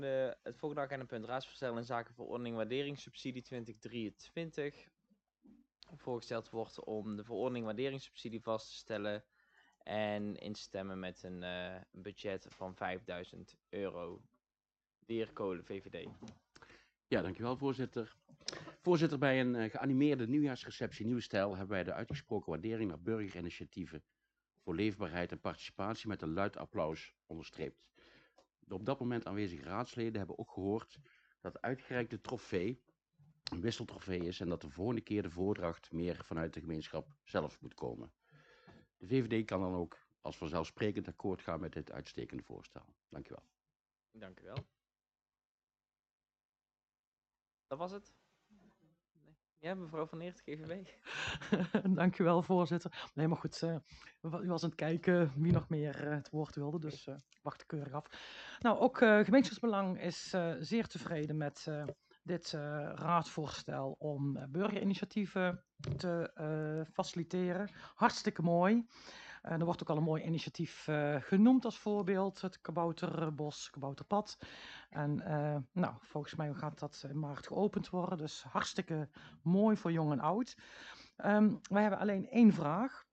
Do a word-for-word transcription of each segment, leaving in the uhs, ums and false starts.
De, het volgende agendapunt raadsvoorstel in zaken verordening waarderingssubsidie twintig drieëntwintig. Voorgesteld wordt om de verordening waarderingssubsidie vast te stellen en in te stemmen met een uh, budget van vijfduizend euro. De heer Kolen, V V D. Ja, dankjewel voorzitter. Voorzitter, bij een uh, geanimeerde nieuwjaarsreceptie Nieuwe Stijl hebben wij de uitgesproken waardering naar burgerinitiatieven voor leefbaarheid en participatie met een luid applaus onderstreept. De op dat moment aanwezige raadsleden hebben ook gehoord dat de uitgereikte trofee een wisseltrofee is en dat de volgende keer de voordracht meer vanuit de gemeenschap zelf moet komen. De V V D kan dan ook als vanzelfsprekend akkoord gaan met dit uitstekende voorstel. Dank u wel. Dank u wel. Dat was het. Nee. Ja, mevrouw Van Eert, G V B. Dank u wel, voorzitter. Nee, maar goed, uh, u was aan het kijken wie nog meer uh, het woord wilde, dus uh, wacht ik keurig af. Nou, ook uh, gemeenschapsbelang is uh, zeer tevreden met uh, dit uh, raadsvoorstel om uh, burgerinitiatieven te uh, faciliteren. Hartstikke mooi. Uh, er wordt ook al een mooi initiatief uh, genoemd als voorbeeld, het Kabouterbos, Kabouterpad. En uh, nou, volgens mij gaat dat in maart geopend worden, dus hartstikke mooi voor jong en oud. Um, wij hebben alleen één vraag.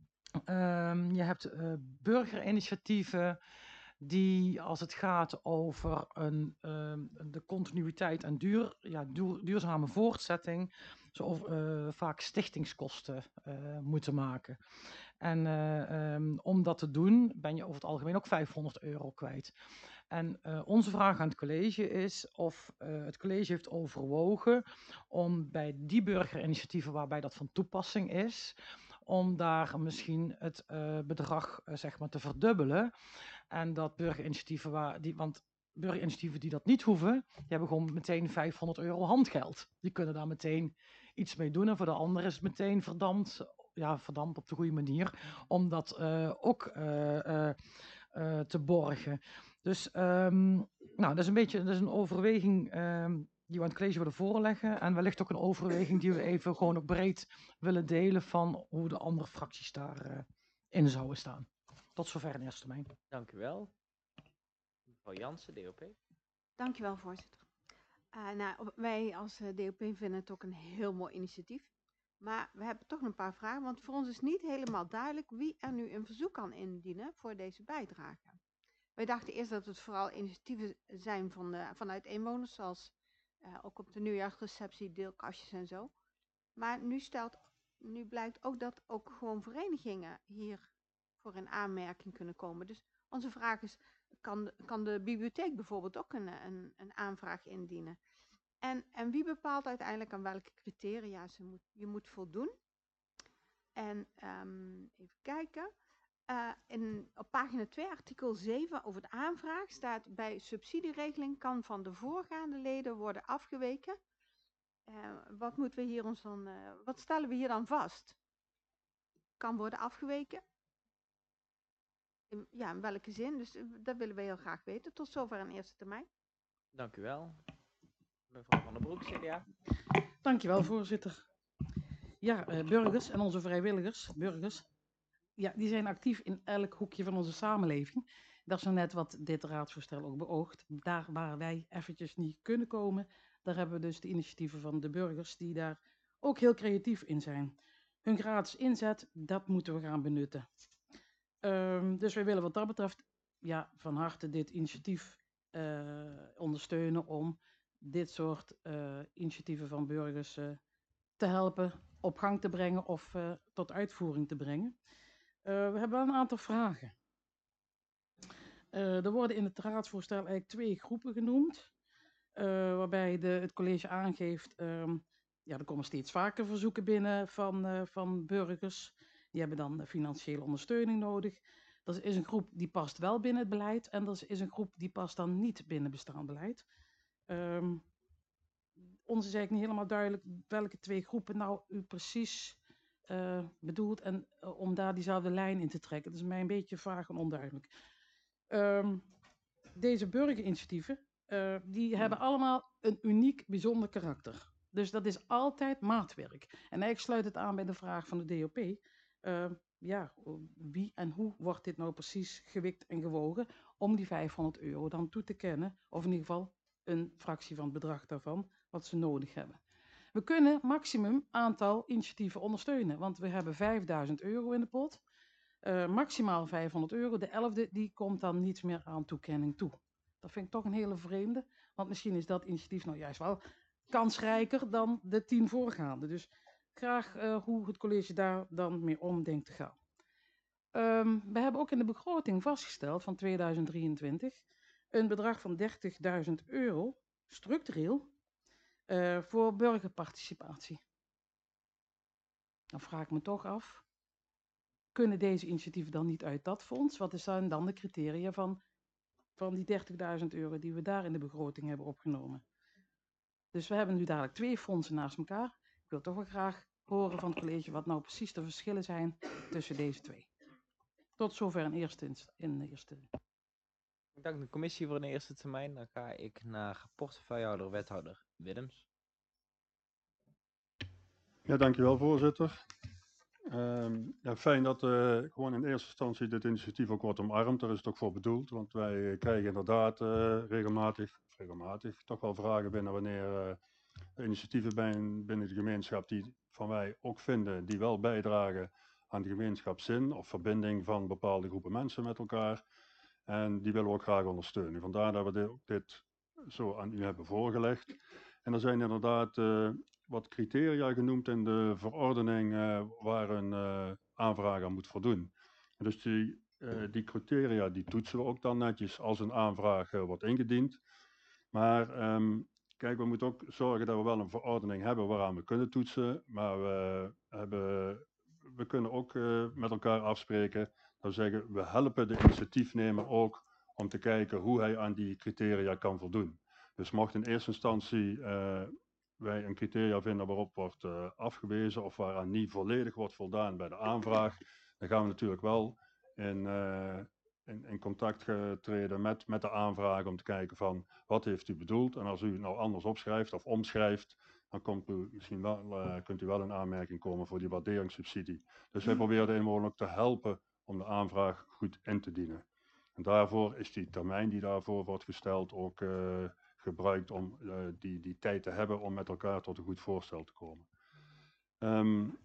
Um, je hebt uh, burgerinitiatieven die, als het gaat over een, um, de continuïteit en duur, ja, duur, duurzame voortzetting, zo uh, vaak stichtingskosten uh, moeten maken. En uh, um, om dat te doen ben je over het algemeen ook vijfhonderd euro kwijt. En uh, onze vraag aan het college is of uh, het college heeft overwogen om bij die burgerinitiatieven waarbij dat van toepassing is, om daar misschien het uh, bedrag uh, zeg maar te verdubbelen. En dat burgerinitiatieven, waar die, want burgerinitiatieven die dat niet hoeven, die hebben gewoon meteen vijfhonderd euro handgeld. Die kunnen daar meteen iets mee doen en voor de anderen is het meteen verdampt, ja, verdampt op de goede manier, om dat uh, ook uh, uh, uh, te borgen. Dus um, nou, dat is een beetje dat is een overweging um, die we aan het college willen voorleggen. En wellicht ook een overweging die we even gewoon ook breed willen delen van hoe de andere fracties daarin uh, in zouden staan. Tot zover in eerste termijn. Dank u wel. Mevrouw Jansen, D O P. Dank u wel, voorzitter. Uh, nou, wij als uh, D O P vinden het ook een heel mooi initiatief. Maar we hebben toch een paar vragen, want voor ons is niet helemaal duidelijk wie er nu een verzoek kan indienen voor deze bijdrage. Wij dachten eerst dat het vooral initiatieven zijn van de, vanuit inwoners, zoals uh, ook op de nieuwjaarsreceptie, deelkastjes en zo. Maar nu, stelt, nu blijkt ook dat ook gewoon verenigingen hier voor in aanmerking kunnen komen. Dus onze vraag is, kan, kan de bibliotheek bijvoorbeeld ook een, een, een aanvraag indienen? En, en wie bepaalt uiteindelijk aan welke criteria ze moet, je moet voldoen? En um, even kijken. Uh, in, op pagina twee, artikel zeven over de aanvraag staat: bij subsidieregeling kan van de voorgaande leden worden afgeweken. Uh, wat moeten we hier ons dan, uh, wat stellen we hier dan vast? Kan worden afgeweken? In, ja, in welke zin? Dus uh, dat willen we heel graag weten. Tot zover in eerste termijn. Dank u wel. Mevrouw Van der Broek, C D A. Dankjewel, voorzitter. Ja, uh, burgers en onze vrijwilligers, burgers, ja, die zijn actief in elk hoekje van onze samenleving. Dat is nou net wat dit raadsvoorstel ook beoogt. Daar waar wij eventjes niet kunnen komen, daar hebben we dus de initiatieven van de burgers die daar ook heel creatief in zijn. Hun gratis inzet, dat moeten we gaan benutten. Um, dus wij willen wat dat betreft ja, van harte dit initiatief uh, ondersteunen om dit soort uh, initiatieven van burgers uh, te helpen op gang te brengen of uh, tot uitvoering te brengen. Uh, we hebben wel een aantal vragen. Uh, er worden in het raadsvoorstel eigenlijk twee groepen genoemd, uh, waarbij de, het college aangeeft, um, ja, er komen steeds vaker verzoeken binnen van, uh, van burgers. Die hebben dan uh, financiële ondersteuning nodig. Dat is een groep die past wel binnen het beleid en dat is een groep die past dan niet binnen bestaand beleid. Um, ons is eigenlijk niet helemaal duidelijk welke twee groepen nou u precies uh, bedoelt en uh, om daar diezelfde lijn in te trekken. Dat is mij een beetje vaag en onduidelijk. Um, deze burgerinitiatieven, uh, die hebben allemaal een uniek, bijzonder karakter. Dus dat is altijd maatwerk. En eigenlijk sluit het aan bij de vraag van de D O P. Uh, ja, wie en hoe wordt dit nou precies gewikt en gewogen om die vijfhonderd euro dan toe te kennen, of in ieder geval een fractie van het bedrag daarvan, wat ze nodig hebben. We kunnen maximum aantal initiatieven ondersteunen, want we hebben vijfduizend euro in de pot, uh, maximaal vijfhonderd euro. De elfde die komt dan niet meer aan toekenning toe. Dat vind ik toch een hele vreemde, want misschien is dat initiatief nou juist wel kansrijker dan de tien voorgaande. Dus graag uh, hoe het college daar dan mee om denkt te gaan. Um, we hebben ook in de begroting vastgesteld van tweeduizend drieëntwintig een bedrag van dertigduizend euro structureel uh, voor burgerparticipatie. Dan vraag ik me toch af, kunnen deze initiatieven dan niet uit dat fonds? Wat zijn dan de criteria van, van die dertigduizend euro die we daar in de begroting hebben opgenomen? Dus we hebben nu dadelijk twee fondsen naast elkaar. Ik wil toch wel graag horen van het college wat nou precies de verschillen zijn tussen deze twee. Tot zover in eerste, in eerste. Ik dank de commissie voor de eerste termijn. Dan ga ik naar portefeuillehouder wethouder Willems. Ja, dankjewel voorzitter. Um, ja, fijn dat uh, gewoon in eerste instantie dit initiatief ook wordt omarmd. Daar is het ook voor bedoeld, want wij krijgen inderdaad uh, regelmatig, regelmatig toch wel vragen binnen wanneer uh, initiatieven binnen, binnen de gemeenschap die van wij ook vinden, die wel bijdragen aan de gemeenschapszin of verbinding van bepaalde groepen mensen met elkaar. En die willen we ook graag ondersteunen. Vandaar dat we dit, dit zo aan u hebben voorgelegd. En er zijn inderdaad uh, wat criteria genoemd in de verordening uh, waar een uh, aanvraag aan moet voldoen. En dus die, uh, die criteria die toetsen we ook dan netjes als een aanvraag uh, wordt ingediend. Maar um, kijk, we moeten ook zorgen dat we wel een verordening hebben waaraan we kunnen toetsen. Maar we, hebben, we kunnen ook uh, met elkaar afspreken. Dat we zeggen, we helpen de initiatiefnemer ook om te kijken hoe hij aan die criteria kan voldoen. Dus mocht in eerste instantie uh, wij een criteria vinden waarop wordt uh, afgewezen of waaraan niet volledig wordt voldaan bij de aanvraag, dan gaan we natuurlijk wel in, uh, in, in contact treden met, met de aanvraag om te kijken van wat heeft u bedoeld. En als u het nou anders opschrijft of omschrijft, dan komt u misschien wel, uh, kunt u wel in aanmerking komen voor die waarderingssubsidie. Dus wij proberen de inwoner ook te helpen om de aanvraag goed in te dienen. En daarvoor is die termijn die daarvoor wordt gesteld ook uh, gebruikt om uh, die, die tijd te hebben om met elkaar tot een goed voorstel te komen. Um,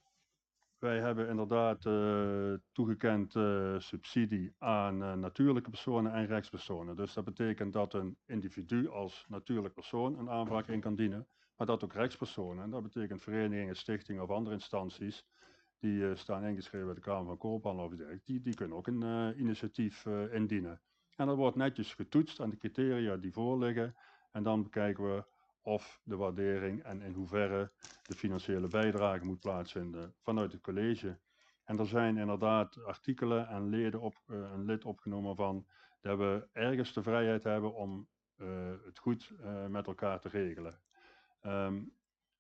wij hebben inderdaad uh, toegekend uh, subsidie aan uh, natuurlijke personen en rechtspersonen. Dus dat betekent dat een individu als natuurlijk persoon een aanvraag in kan dienen, maar dat ook rechtspersonen, en dat betekent verenigingen, stichtingen of andere instanties, die uh, staan ingeschreven bij de Kamer van Koophandel of dergelijke, die, die kunnen ook een uh, initiatief uh, indienen. En dat wordt netjes getoetst aan de criteria die voorliggen. En dan bekijken we of de waardering en in hoeverre de financiële bijdrage moet plaatsvinden vanuit het college. En er zijn inderdaad artikelen en leden op, uh, een lid opgenomen van dat we ergens de vrijheid hebben om uh, het goed uh, met elkaar te regelen. Um,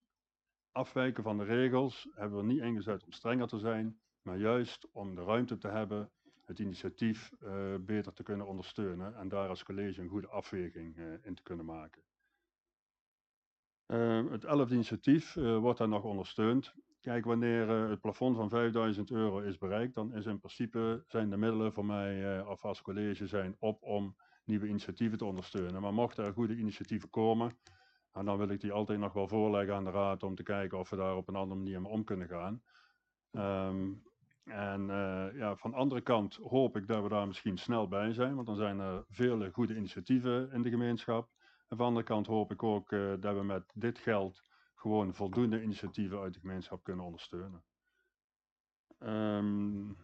Afwijken van de regels hebben we niet ingezet om strenger te zijn, maar juist om de ruimte te hebben het initiatief uh, beter te kunnen ondersteunen en daar als college een goede afweging uh, in te kunnen maken. Uh, het elfde initiatief uh, wordt dan nog ondersteund. Kijk, wanneer uh, het plafond van vijfduizend euro is bereikt, dan is in principe zijn de middelen voor mij uh, of als college zijn op om nieuwe initiatieven te ondersteunen. Maar mochten er goede initiatieven komen, en dan wil ik die altijd nog wel voorleggen aan de raad om te kijken of we daar op een andere manier mee om kunnen gaan. Um, en uh, ja, van de andere kant hoop ik dat we daar misschien snel bij zijn, want dan zijn er vele goede initiatieven in de gemeenschap. En van de andere kant hoop ik ook uh, dat we met dit geld gewoon voldoende initiatieven uit de gemeenschap kunnen ondersteunen. Um,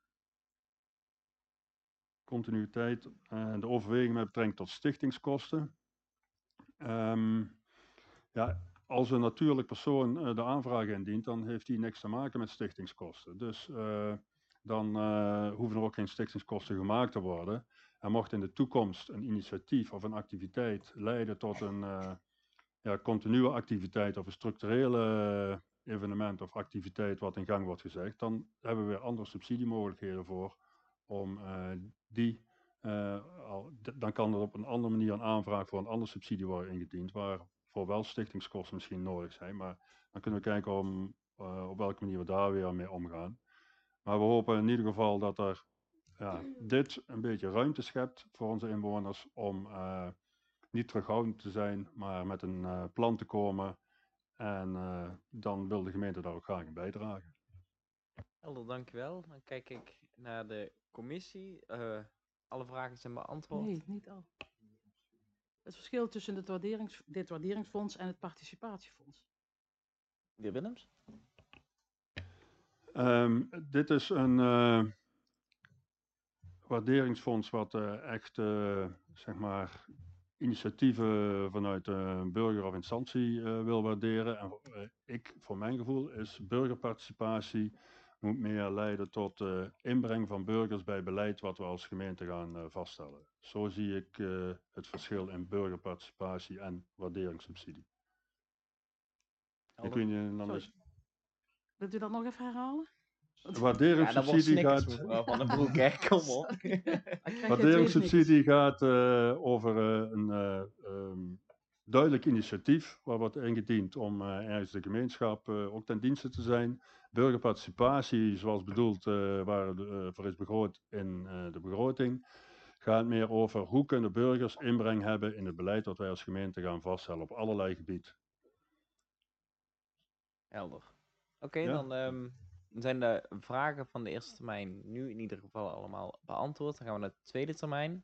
continuïteit en uh, de overweging met betrekking tot stichtingskosten. Um, ja, als een natuurlijk persoon uh, de aanvraag indient, dan heeft die niks te maken met stichtingskosten. Dus uh, dan uh, hoeven er ook geen stichtingskosten gemaakt te worden. En mocht in de toekomst een initiatief of een activiteit leiden tot een uh, ja, continue activiteit of een structurele uh, evenement of activiteit wat in gang wordt gezegd, dan hebben we weer andere subsidiemogelijkheden voor om uh, die, uh, al, dan kan er op een andere manier een aanvraag voor een andere subsidie worden ingediend, waar voor wel stichtingskosten misschien nodig zijn, maar dan kunnen we kijken om, uh, op welke manier we daar weer mee omgaan. Maar we hopen in ieder geval dat er ja, dit een beetje ruimte schept voor onze inwoners om uh, niet terughoudend te zijn, maar met een uh, plan te komen. En uh, dan wil de gemeente daar ook graag in bijdragen. Helder, dankjewel. Dan kijk ik naar de commissie. Uh, alle vragen zijn beantwoord. Nee, niet al. Het verschil tussen het waarderings, dit waarderingsfonds en het participatiefonds. De heer Willems? Um, dit is een uh, waarderingsfonds wat uh, echt, uh, zeg maar, initiatieven vanuit een burger of instantie uh, wil waarderen. En uh, ik, voor mijn gevoel, is burgerparticipatie moet meer leiden tot uh, inbreng van burgers bij beleid wat we als gemeente gaan uh, vaststellen. Zo zie ik uh, het verschil in burgerparticipatie en waarderingssubsidie. Ik weet niet, dan is... Wilt u dat nog even herhalen? Waarderingssubsidie ja, gaat... van de broek, hè? Kom op. Waarderingssubsidie gaat uh, over uh, een uh, um, duidelijk initiatief waar wordt ingediend om uh, ergens de gemeenschap uh, ook ten dienste te zijn. Burgerparticipatie, zoals bedoeld, uh, waar uh, voor is begroot in uh, de begroting, gaat meer over hoe kunnen burgers inbreng hebben in het beleid dat wij als gemeente gaan vaststellen op allerlei gebieden. Helder. Oké, okay, ja? dan um, zijn de vragen van de eerste termijn nu in ieder geval allemaal beantwoord. Dan gaan we naar de tweede termijn.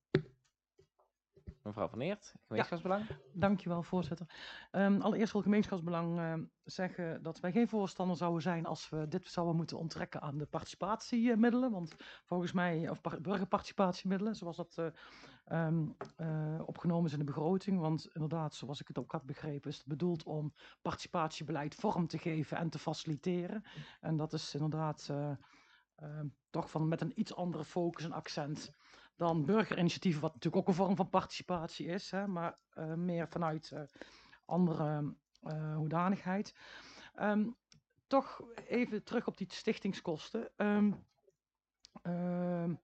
Mevrouw Van Eert, gemeenschapsbelang. Ja, dankjewel, voorzitter. Um, allereerst wil gemeenschapsbelang uh, zeggen dat wij geen voorstander zouden zijn als we dit zouden moeten onttrekken aan de participatiemiddelen. Want volgens mij, of burgerparticipatiemiddelen, zoals dat uh, um, uh, opgenomen is in de begroting. Want inderdaad, zoals ik het ook had begrepen, is het bedoeld om participatiebeleid vorm te geven en te faciliteren. En dat is inderdaad uh, uh, toch van met een iets andere focus en accent dan burgerinitiatieven, wat natuurlijk ook een vorm van participatie is, hè, maar uh, meer vanuit uh, andere uh, hoedanigheid. Um, toch even terug op die stichtingskosten. Um, um,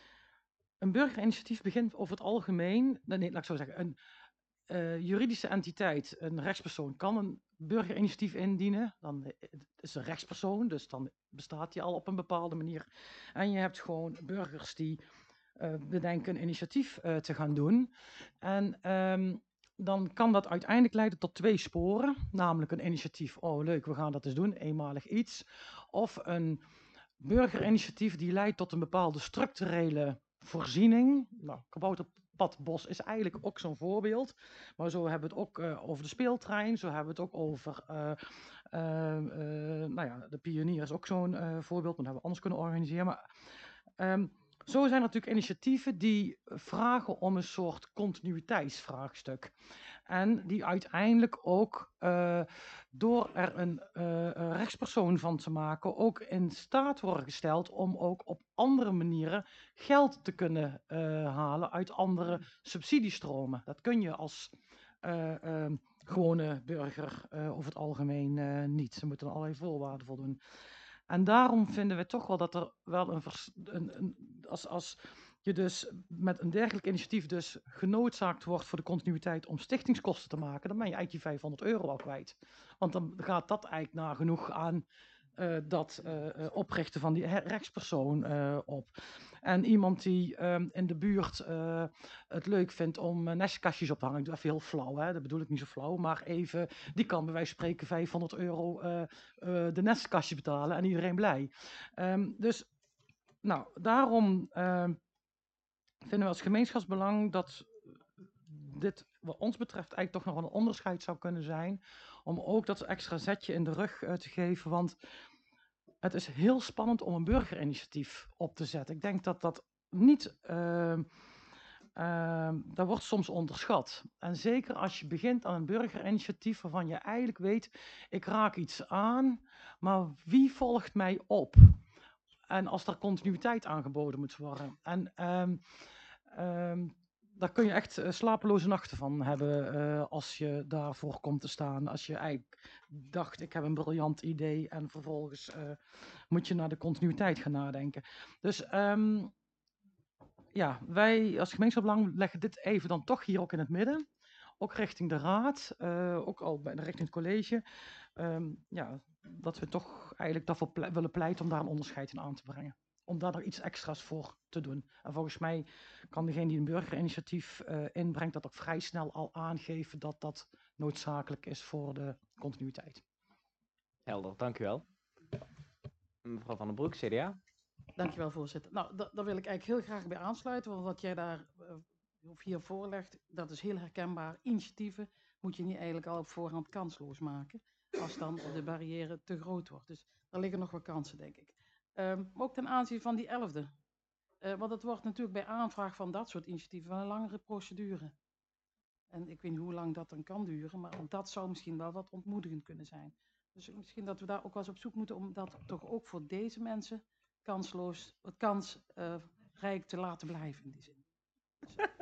een burgerinitiatief begint over het algemeen, nee, laat ik zo zeggen, een uh, juridische entiteit, een rechtspersoon, kan een burgerinitiatief indienen. Dan is een rechtspersoon, dus dan bestaat die al op een bepaalde manier. En je hebt gewoon burgers die Uh, bedenken een initiatief uh, te gaan doen. En um, dan kan dat uiteindelijk leiden tot twee sporen. Namelijk een initiatief, oh leuk, we gaan dat eens doen, eenmalig iets. Of een burgerinitiatief die leidt tot een bepaalde structurele voorziening. Nou, Kabouterpadbos is eigenlijk ook zo'n voorbeeld. Maar zo hebben we het ook uh, over de speeltrein. Zo hebben we het ook over... Uh, uh, uh, nou ja, de pionier is ook zo'n uh, voorbeeld. Maar dat hebben we anders kunnen organiseren. Maar... Um, Zo zijn er natuurlijk initiatieven die vragen om een soort continuïteitsvraagstuk. En die uiteindelijk ook uh, door er een uh, rechtspersoon van te maken ook in staat worden gesteld om ook op andere manieren geld te kunnen uh, halen uit andere subsidiestromen. Dat kun je als uh, uh, gewone burger uh, over het algemeen uh, niet. Ze moeten allerlei voorwaarden voldoen. En daarom vinden we toch wel dat er wel een, vers, een, een als, als je dus met een dergelijk initiatief dus genoodzaakt wordt voor de continuïteit om stichtingskosten te maken, dan ben je eigenlijk die vijfhonderd euro al kwijt. Want dan gaat dat eigenlijk nagenoeg aan uh, dat uh, oprichten van die rechtspersoon uh, op. En iemand die um, in de buurt uh, het leuk vindt om uh, nestkastjes op te hangen, ik doe even heel flauw, hè? Dat bedoel ik niet zo flauw, maar even, die kan bij wijze van spreken vijfhonderd euro uh, uh, de nestkastje betalen en iedereen blij. Um, dus, nou, daarom uh, vinden we als gemeenschapsbelang dat dit wat ons betreft eigenlijk toch nog wel een onderscheid zou kunnen zijn, om ook dat extra zetje in de rug uh, te geven, want het is heel spannend om een burgerinitiatief op te zetten. Ik denk dat dat niet, uh, uh, dat wordt soms onderschat. En zeker als je begint aan een burgerinitiatief waarvan je eigenlijk weet, ik raak iets aan, maar wie volgt mij op? En als er continuïteit aangeboden moet worden. En um, um, daar kun je echt uh, slapeloze nachten van hebben uh, als je daarvoor komt te staan. Als je eigenlijk dacht, ik heb een briljant idee en vervolgens uh, moet je naar de continuïteit gaan nadenken. Dus um, ja, wij als gemeenschapsbelang leggen dit even dan toch hier ook in het midden. ook richting de raad, uh, ook al bij, richting het college, um, ja, dat we toch eigenlijk daarvoor ple willen pleiten om daar een onderscheid in aan te brengen. Om daar nog iets extra's voor te doen. En volgens mij kan degene die een burgerinitiatief uh, inbrengt dat ook vrij snel al aangeven dat dat noodzakelijk is voor de continuïteit. Helder, dank u wel. Mevrouw Van den Broek, C D A. Dankjewel, voorzitter. Nou, daar wil ik eigenlijk heel graag bij aansluiten, want wat jij daar uh, of hier voorlegt, dat is heel herkenbaar. Initiatieven moet je niet eigenlijk al op voorhand kansloos maken, als dan de barrière te groot wordt. Dus daar liggen nog wat kansen, denk ik. Um, maar ook ten aanzien van die elfde. Uh, want het wordt natuurlijk bij aanvraag van dat soort initiatieven wel een langere procedure. En ik weet niet hoe lang dat dan kan duren, maar dat zou misschien wel wat ontmoedigend kunnen zijn. Dus misschien dat we daar ook wel eens op zoek moeten om dat toch ook voor deze mensen kansloos, wat kansrijk uh, te laten blijven in die zin. Dus, uh.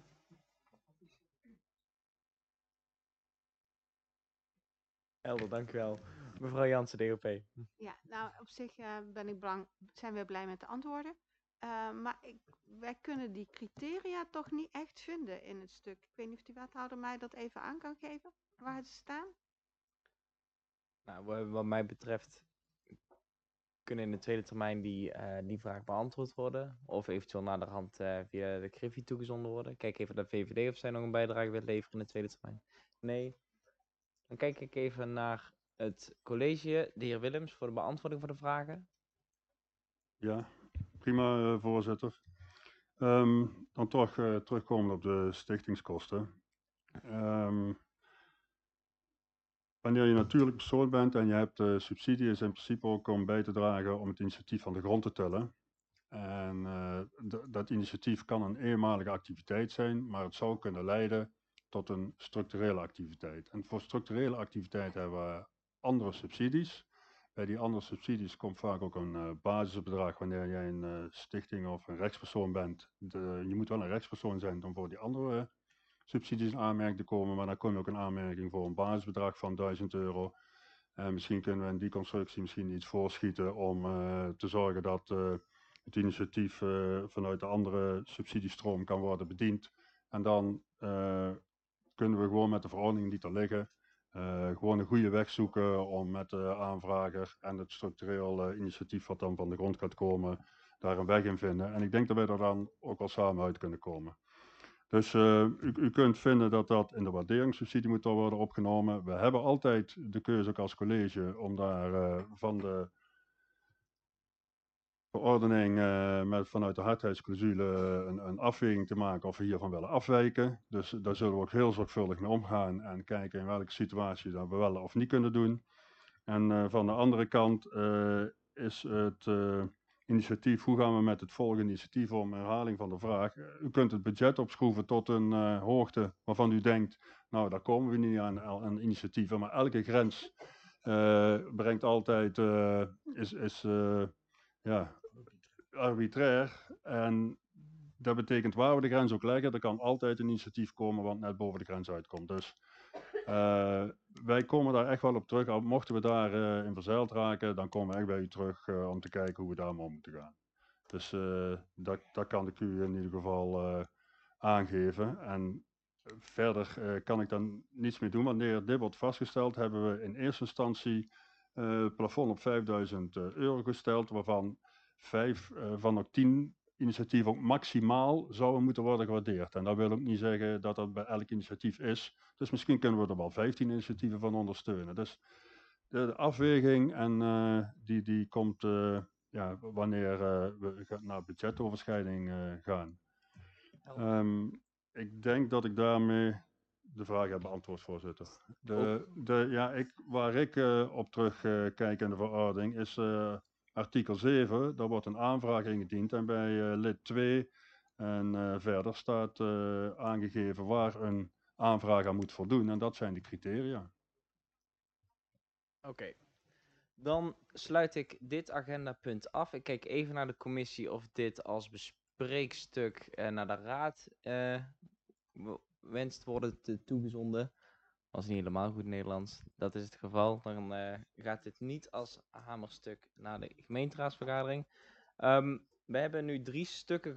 Helder, dank u wel. Mevrouw Jansen, D O P. Ja, nou op zich uh, ben ik belang, zijn we blij met de antwoorden. Uh, maar ik, wij kunnen die criteria toch niet echt vinden in het stuk. Ik weet niet of die wethouder mij dat even aan kan geven, waar het staan. Nou, wat mij betreft kunnen in de tweede termijn die, uh, die vraag beantwoord worden. Of eventueel naderhand uh, via de Griffie toegezonden worden. Kijk even naar de V V D of zij nog een bijdrage wil leveren in de tweede termijn. Nee. Dan kijk ik even naar het college, de heer Willems, voor de beantwoording van de vragen. Ja, prima uh, voorzitter. Um, dan toch uh, terugkomen op de stichtingskosten. Um, wanneer je natuurlijk persoon bent en je hebt uh, subsidie, is in principe ook om bij te dragen om het initiatief van de grond te tellen. En uh, dat initiatief kan een eenmalige activiteit zijn, maar het zou kunnen leiden tot een structurele activiteit. En voor structurele activiteit hebben we andere subsidies. Bij die andere subsidies komt vaak ook een uh, basisbedrag wanneer jij een uh, stichting of een rechtspersoon bent. De, je moet wel een rechtspersoon zijn om voor die andere uh, subsidies in aanmerking te komen, maar dan kom je ook in aanmerking voor een basisbedrag van duizend euro. En misschien kunnen we in die constructie misschien iets voorschieten om uh, te zorgen dat uh, het initiatief uh, vanuit de andere subsidiestroom kan worden bediend. En dan uh, kunnen we gewoon met de verordening die er liggen, uh, gewoon een goede weg zoeken om met de aanvrager en het structureel uh, initiatief wat dan van de grond gaat komen, daar een weg in vinden. En ik denk dat wij er dan ook wel samen uit kunnen komen. Dus uh, u, u kunt vinden dat dat in de waarderingssubsidie moet worden opgenomen. We hebben altijd de keuze ook als college om daar uh, van de verordening uh, met, vanuit de hardheidsclausule een, een afweging te maken of we hiervan willen afwijken. Dus daar zullen we ook heel zorgvuldig mee omgaan en kijken in welke situatie dat we wel of niet kunnen doen. En uh, van de andere kant uh, is het uh, initiatief, hoe gaan we met het volgende initiatief om, herhaling van de vraag. U kunt het budget opschroeven tot een uh, hoogte waarvan u denkt, nou daar komen we niet aan, aan initiatieven, maar elke grens uh, brengt altijd, uh, is, is uh, ja, arbitrair. En dat betekent waar we de grens ook leggen, er kan altijd een initiatief komen wat net boven de grens uitkomt. Dus uh, wij komen daar echt wel op terug. Mochten we daar uh, in verzeild raken, dan komen we echt bij u terug uh, om te kijken hoe we daarmee om moeten gaan. Dus uh, dat, dat kan ik u in ieder geval uh, aangeven. En verder uh, kan ik dan niets meer doen. Wanneer dit wordt vastgesteld, hebben we in eerste instantie uh, het plafond op vijfduizend euro gesteld, waarvan vijf uh, van de tien initiatieven ook maximaal zouden moeten worden gewaardeerd. En dat wil ook niet zeggen dat dat bij elk initiatief is. Dus misschien kunnen we er wel vijftien initiatieven van ondersteunen. Dus de, de afweging en uh, die, die komt uh, ja, wanneer uh, we naar budgetoverschrijding uh, gaan. Um, ik denk dat ik daarmee de vraag heb beantwoord, voorzitter. De, de, ja, ik, waar ik uh, op terug uh, kijk in de verordening is uh, artikel zeven. Daar wordt een aanvraag ingediend en bij uh, lid twee en uh, verder staat uh, aangegeven waar een aanvraag aan moet voldoen. En dat zijn de criteria. Oké. Okay. Dan sluit ik dit agendapunt af. Ik kijk even naar de commissie of dit als bespreekstuk uh, naar de raad uh, wenst worden te toegezonden. Als niet helemaal goed Nederlands, dat is het geval. Dan uh, gaat dit niet als hamerstuk naar de gemeenteraadsvergadering. Um, we hebben nu drie stukken